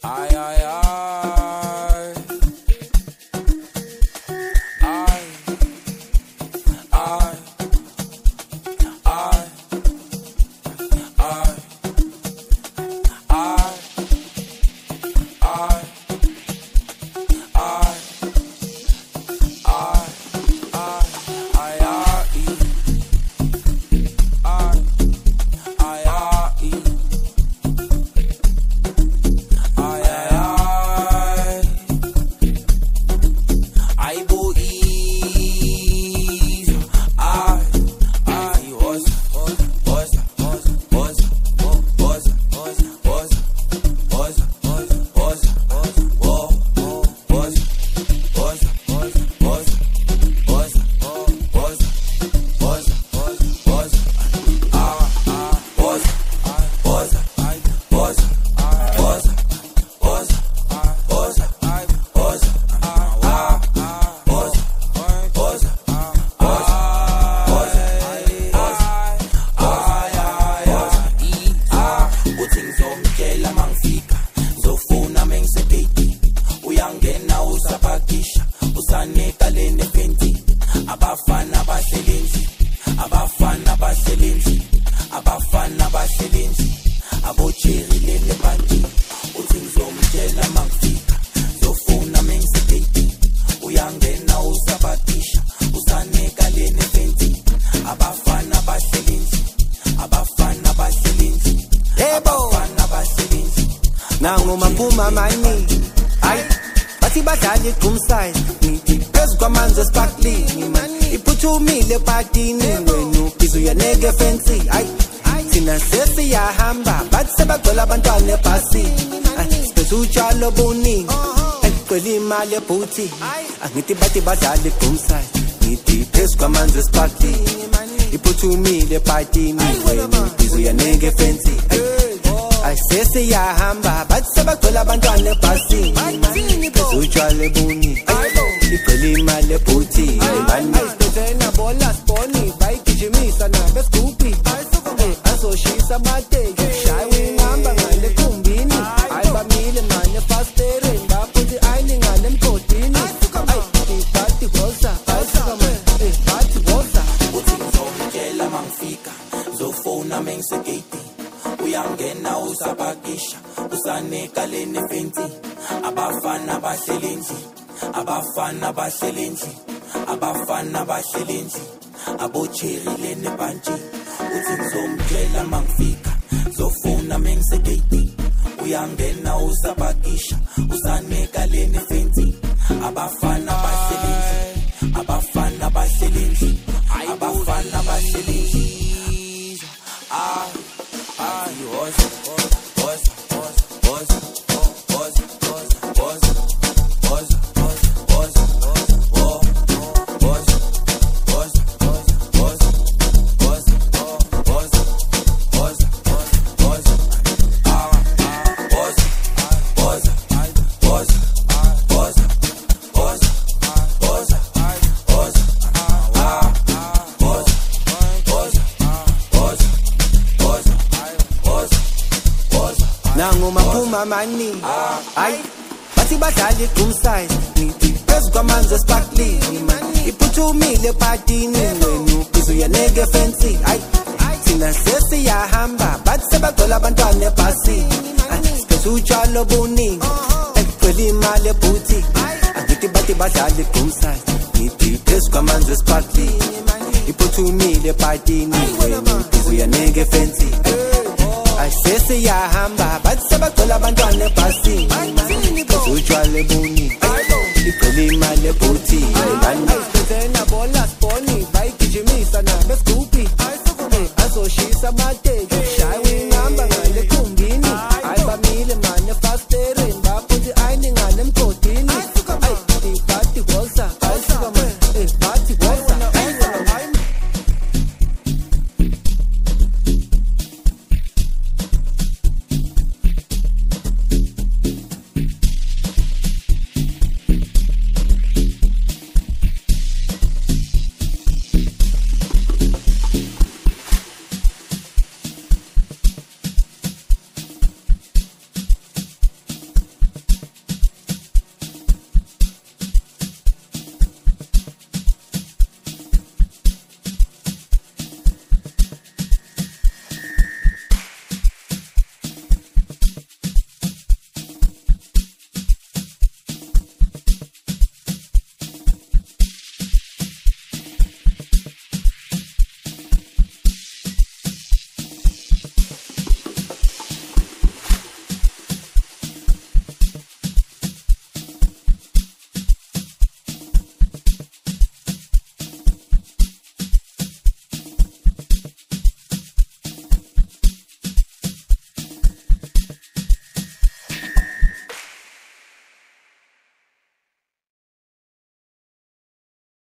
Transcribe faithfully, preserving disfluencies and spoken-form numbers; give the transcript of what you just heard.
Ay, ay, ay. Ay. Ay. Ay. Ay. Ay. Ay. Ay. Abafana basebenzi, abafana basebenzi, abafana basebenzi, abocherile lebanti. Uthi ngizomtshela mangifika, zofuna mengisedate. Uyangena usabakisha, usaneka lene fenti. Abafana basebenzi, abafana basebenzi, abafana basebenzi. Nangu maphuma mani, ay, bathi badlali kumside. Phezu kwamanzi esparkling man, iphuthumile patini wena ubhizi uyaneke fancy. Ay, thina sesiyahamba bathi sebagcwele abantwana ebhasini. Siphethe utshalo obuningi egcwele imali ebhuthi. Angithi bathi badlali kumside, ngithi phezu kwamanzi esparkling iphuthumile patini wena ubhizi uyaneke fancy. Ay, sesiyahamba bathi sebagcwele abantwana ebhasini. Phezu utshalo obuningi igcwele imali ebhuthi. Ayisibethena bola sponi bayigijimisa nabe scoopy. Azoshisa amateki shayiwe ingamba ngale khumbini. Ayibamile manje fastere ngaphuthi ayilingane emgodini. Ayibati gosa ayisuka manje ayibati gosa. Uthi ngizomtshela mangifika, zofuna mengisedate. Uyangena usabakisha, usaneka lene fenti. Abafana basebenzi, abafana basebenzi, abafana basebenzi, abocherile nebanti. Uthi ngizomtshela mangifika, zofuna mengisedate. Uyangena usabakisha, usaneka lene fenti. Abafana basebenzi, abafana basebenzi, abafana basebenzi. Ah, ah, was, was, was, was, was, was, was. Nangu maphuma mani, ay, bathi badlali kumside. Ngithi phezu kwamanzi esparkling man, iphuthumile patini wena ubhizi uyaneke fancy. Ay, thina sesiyahamba bathi sebagcwele abantwana ebhasini. Siphethe utshalo obuningi egcwele imali ebhuthi. Angithi bathi badlali kumside, ngithi phezu kwamanzi esparkling iphuthumile patini wena ubhizi uyaneke fancy. Ay, sesiyahamba bathi sebagcwele